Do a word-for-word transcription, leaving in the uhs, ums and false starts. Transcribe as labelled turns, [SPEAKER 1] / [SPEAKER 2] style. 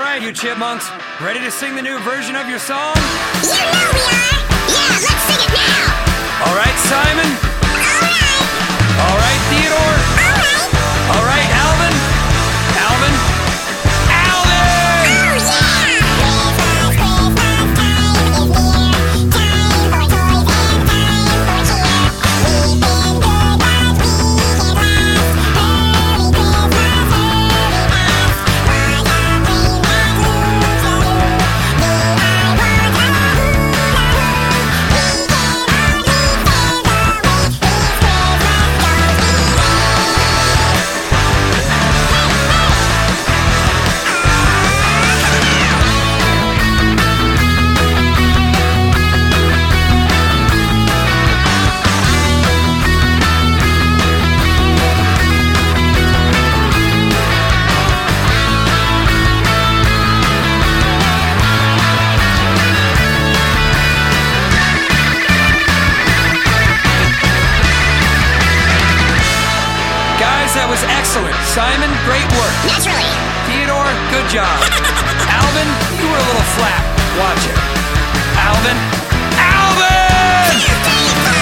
[SPEAKER 1] right, you chipmunks. Ready to sing the new version of your song?
[SPEAKER 2] You know we are! Yeah, let's sing it now!
[SPEAKER 1] All right, Simon.
[SPEAKER 2] Alright!
[SPEAKER 1] All right, Theodore.
[SPEAKER 2] Alright!
[SPEAKER 1] All right, Alvin. Alvin. Alvin!
[SPEAKER 2] Oh yeah! Christmas, Christmas time is near. Time for toys and time for cheer. We've been good but we can't last. Merry Christmas, hurry fast. What a dream that moves the moon. Me, I want a hula hoop. We can only stand the wait. These Christmas
[SPEAKER 1] Guys, that was excellent. Simon, great work.
[SPEAKER 2] Naturally.
[SPEAKER 1] Theodore, good job. Alvin, you were a little flat. Watch it. Alvin. Alvin!
[SPEAKER 2] Birthday